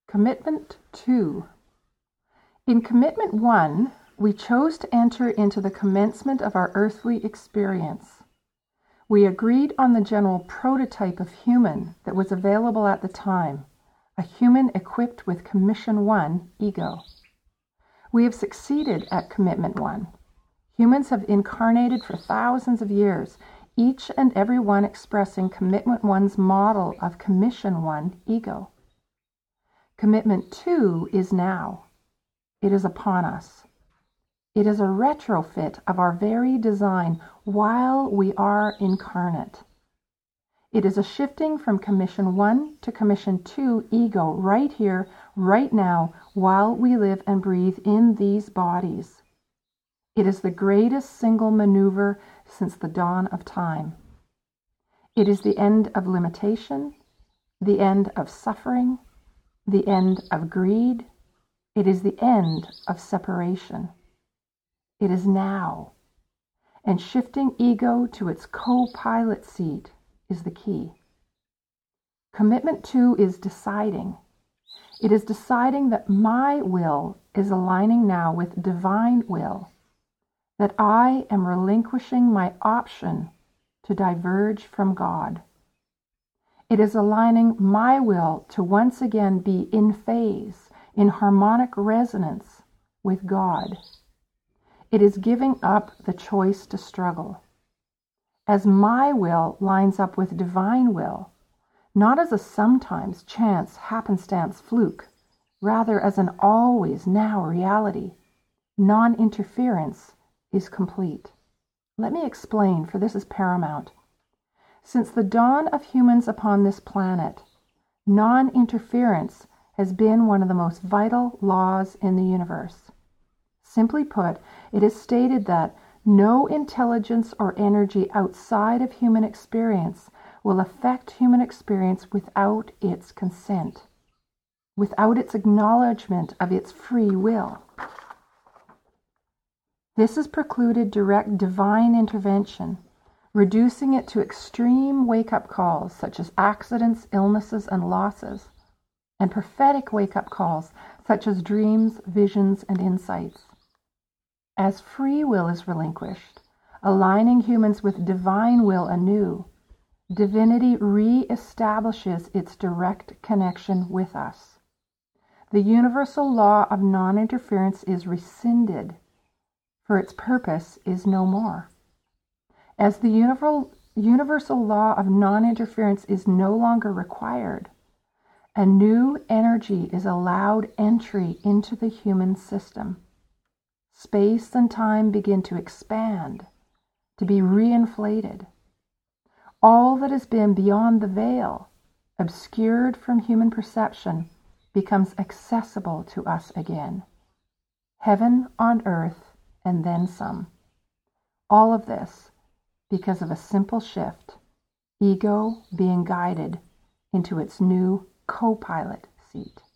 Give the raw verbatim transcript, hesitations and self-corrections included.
Commitment two. In Commitment one, we chose to enter into the commencement of our earthly experience. We agreed on the general prototype of human that was available at the time, a human equipped with Commission one, ego. We have succeeded at Commitment one. Humans have incarnated for thousands of years, each and every one expressing Commitment one's model of Commission one, ego. Commitment two is now. It is upon us. It is a retrofit of our very design while we are incarnate. It is a shifting from Commission one to Commission two ego right here, right now, while we live and breathe in these bodies. It is the greatest single maneuver since the dawn of time. It is the end of limitation, the end of suffering, the end of greed. It is the end of separation. It is now. And shifting ego to its co-pilot seat is the key. Commitment two is deciding. It is deciding that my will is aligning now with divine will, that I am relinquishing my option to diverge from God. It is aligning my will to once again be in phase, in harmonic resonance with God. It is giving up the choice to struggle. As my will lines up with divine will, not as a sometimes chance, happenstance fluke, rather as an always now reality, non-interference is complete. Let me explain, for this is paramount. Since the dawn of humans upon this planet, non-interference has been one of the most vital laws in the universe. Simply put, it is stated that no intelligence or energy outside of human experience will affect human experience without its consent, without its acknowledgement of its free will. This has precluded direct divine intervention, reducing it to extreme wake-up calls such as accidents, illnesses, and losses, and prophetic wake-up calls such as dreams, visions, and insights. As free will is relinquished, aligning humans with divine will anew, divinity re-establishes its direct connection with us. The universal law of non-interference is rescinded, for its purpose is no more. As the universal, universal law of non-interference is no longer required, a new energy is allowed entry into the human system. Space and time begin to expand, to be reinflated. All that has been beyond the veil, obscured from human perception, becomes accessible to us again. Heaven on earth, and then some. All of this because of a simple shift, ego being guided into its new co-pilot seat.